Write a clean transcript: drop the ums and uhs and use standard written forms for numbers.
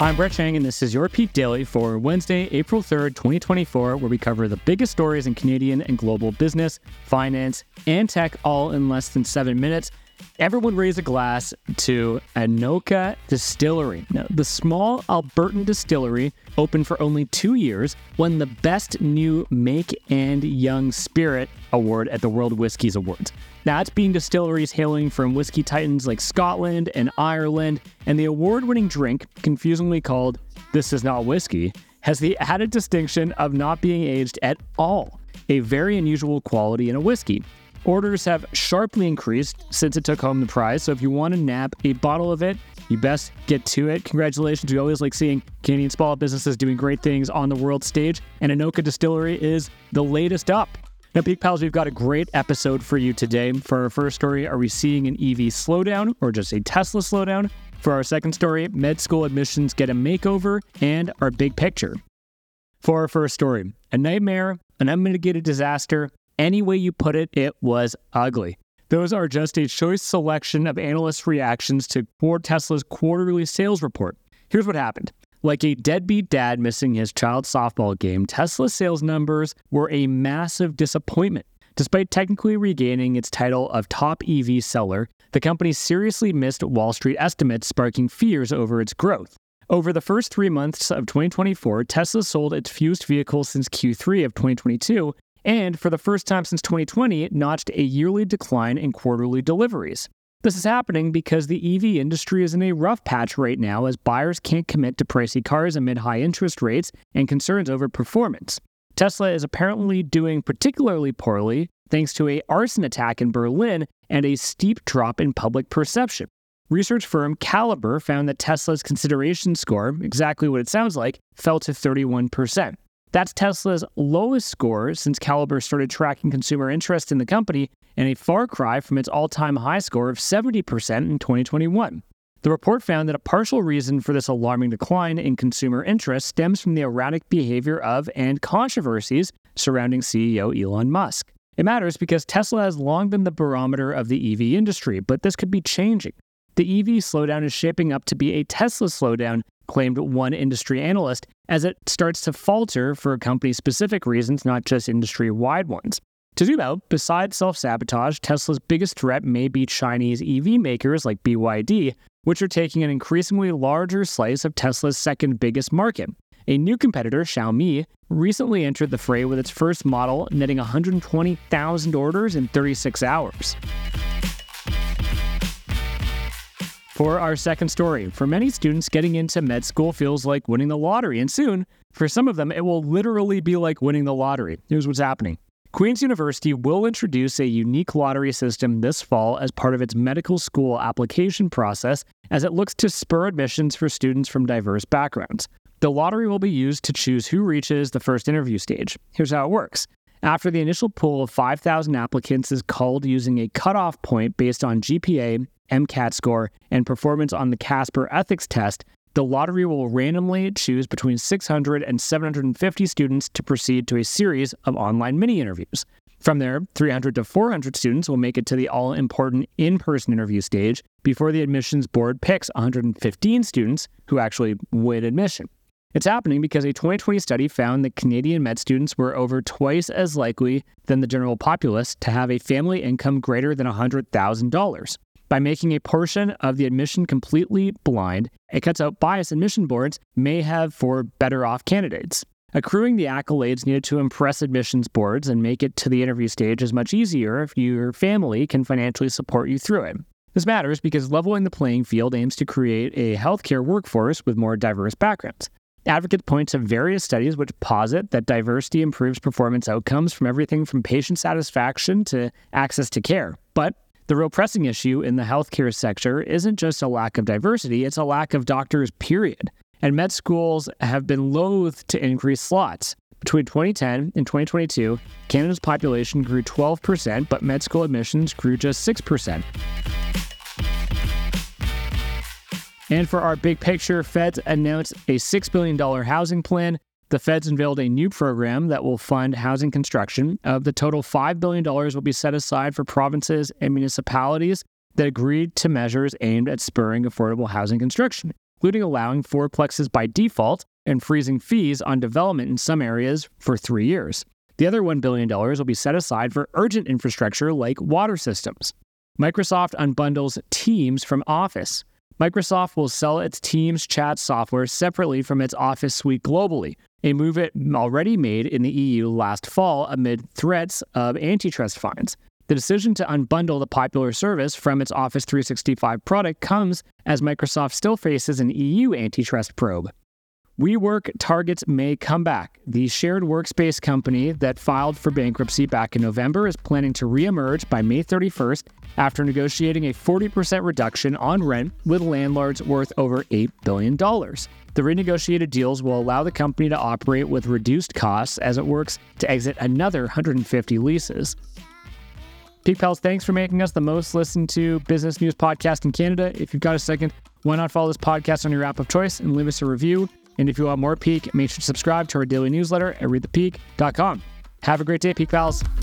I'm Brett Chang, and this is your Peak Daily for Wednesday, April 3rd, 2024, where we cover the biggest stories in Canadian and global business, finance, and tech, all in less than 7 minutes. Everyone raise a glass to Anoka Distillery. Now, the small Albertan distillery, opened for only 2 years, won the Best New Make and Young Spirit award at the World Whiskies Awards. Now, it's being distilleries hailing from whiskey titans like Scotland and Ireland, and the award-winning drink, confusingly called This Is Not Whiskey, has the added distinction of not being aged at all, a very unusual quality in a whiskey. Orders have sharply increased since it took home the prize, so if you want to nab a bottle of it, you best get to it. Congratulations. We always like seeing Canadian small businesses doing great things on the world stage, and Anoka Distillery is the latest up. Now, Peak Pals, we've got a great episode for you today. For our first story, are we seeing an EV slowdown or just a Tesla slowdown? For our second story, med school admissions get a makeover, and our big picture. For our first story, a nightmare, an unmitigated disaster. Any way you put it, it was ugly. Those are just a choice selection of analysts' reactions to Ford Tesla's quarterly sales report. Here's what happened. Like a deadbeat dad missing his child's softball game, Tesla's sales numbers were a massive disappointment. Despite technically regaining its title of top EV seller, the company seriously missed Wall Street estimates, sparking fears over its growth. Over the first 3 months of 2024, Tesla sold its fewest vehicles since Q3 of 2022, and for the first time since 2020, it notched a yearly decline in quarterly deliveries. This is happening because the EV industry is in a rough patch right now as buyers can't commit to pricey cars amid high interest rates and concerns over performance. Tesla is apparently doing particularly poorly thanks to an arson attack in Berlin and a steep drop in public perception. Research firm Caliber found that Tesla's consideration score, exactly what it sounds like, fell to 31%. That's Tesla's lowest score since Caliber started tracking consumer interest in the company, and a far cry from its all-time high score of 70% in 2021. The report found that a partial reason for this alarming decline in consumer interest stems from the erratic behavior of and controversies surrounding CEO Elon Musk. It matters because Tesla has long been the barometer of the EV industry, but this could be changing. The EV slowdown is shaping up to be a Tesla slowdown, claimed one industry analyst, as it starts to falter for company-specific reasons, not just industry-wide ones. To zoom out, besides self-sabotage, Tesla's biggest threat may be Chinese EV makers like BYD, which are taking an increasingly larger slice of Tesla's second biggest market. A new competitor, Xiaomi, recently entered the fray with its first model, netting 120,000 orders in 36 hours. For our second story, for many students, getting into med school feels like winning the lottery, and soon, for some of them, it will literally be like winning the lottery. Here's what's happening. Queen's University will introduce a unique lottery system this fall as part of its medical school application process as it looks to spur admissions for students from diverse backgrounds. The lottery will be used to choose who reaches the first interview stage. Here's how it works. After the initial pool of 5,000 applicants is culled using a cutoff point based on GPA, MCAT score, and performance on the Casper ethics test, the lottery will randomly choose between 600 and 750 students to proceed to a series of online mini-interviews. From there, 300 to 400 students will make it to the all-important in-person interview stage before the admissions board picks 115 students who actually win admission. It's happening because a 2020 study found that Canadian med students were over twice as likely than the general populace to have a family income greater than $100,000. By making a portion of the admission completely blind, it cuts out bias admission boards may have for better-off candidates. Accruing the accolades needed to impress admissions boards and make it to the interview stage is much easier if your family can financially support you through it. This matters because leveling the playing field aims to create a healthcare workforce with more diverse backgrounds. Advocates point to various studies which posit that diversity improves performance outcomes from everything from patient satisfaction to access to care. But the real pressing issue in the healthcare sector isn't just a lack of diversity, it's a lack of doctors, period. And med schools have been loath to increase slots. Between 2010 and 2022, Canada's population grew 12%, but med school admissions grew just 6%. And for our big picture, Feds announced a $6 billion housing plan. The Feds unveiled a new program that will fund housing construction. Of the total, $5 billion will be set aside for provinces and municipalities that agreed to measures aimed at spurring affordable housing construction. including allowing fourplexes by default and freezing fees on development in some areas for 3 years. The other $1 billion will be set aside for urgent infrastructure like water systems. Microsoft unbundles Teams from Office. Microsoft will sell its Teams chat software separately from its Office suite globally, a move it already made in the EU last fall amid threats of antitrust fines. The decision to unbundle the popular service from its Office 365 product comes as Microsoft still faces an EU antitrust probe. WeWork targets May comeback. The shared workspace company that filed for bankruptcy back in November is planning to reemerge by May 31st after negotiating a 40% reduction on rent with landlords worth over $8 billion. The renegotiated deals will allow the company to operate with reduced costs as it works to exit another 150 leases. Peak Pals, thanks for making us the most listened to business news podcast in Canada. If you've got a second, why not follow this podcast on your app of choice and leave us a review? And if you want more Peak, make sure to subscribe to our daily newsletter at readthepeak.com. Have a great day, Peak Pals.